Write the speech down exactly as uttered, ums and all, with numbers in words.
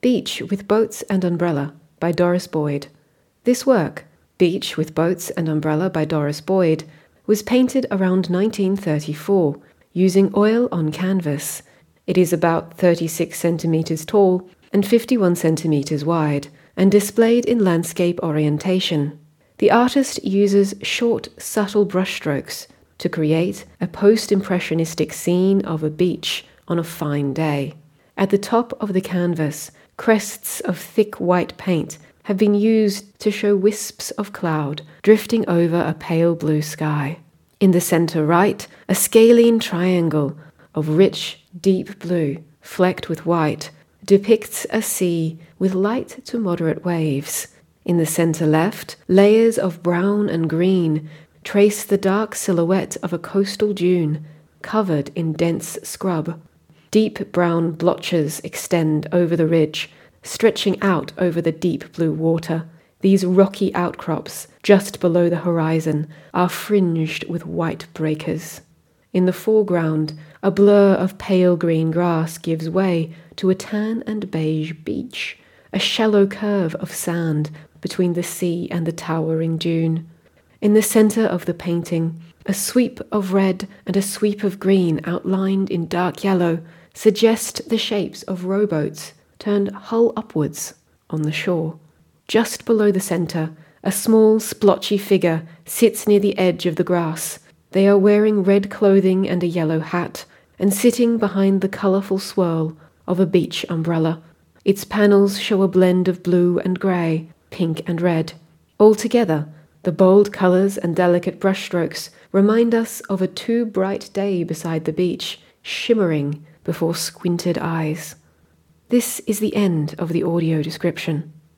Beach with Boats and Umbrella by Doris Boyd. This work, Beach with Boats and Umbrella by Doris Boyd, was painted around nineteen thirty-four using oil on canvas. It is about thirty-six centimetres tall and fifty-one centimetres wide, and displayed in landscape orientation. The artist uses short, subtle brushstrokes to create a post-impressionistic scene of a beach on a fine day. At the top of the canvas, crests of thick white paint have been used to show wisps of cloud drifting over a pale blue sky. In the centre right, a scalene triangle of rich, deep blue, flecked with white, depicts a sea with light to moderate waves. In the centre left, layers of brown and green trace the dark silhouette of a coastal dune covered in dense scrub. Deep brown blotches extend over the ridge, stretching out over the deep blue water. These rocky outcrops, just below the horizon, are fringed with white breakers. In the foreground, a blur of pale green grass gives way to a tan and beige beach, a shallow curve of sand between the sea and the towering dune. In the centre of the painting, a sweep of red and a sweep of green outlined in dark yellow suggest the shapes of rowboats turned hull upwards on the shore. Just below the centre, a small splotchy figure sits near the edge of the grass. They are wearing red clothing and a yellow hat, and sitting behind the colourful swirl of a beach umbrella. Its panels show a blend of blue and grey, pink and red. Altogether, the bold colours and delicate brushstrokes remind us of a too bright day beside the beach, shimmering before squinted eyes. This is the end of the audio description.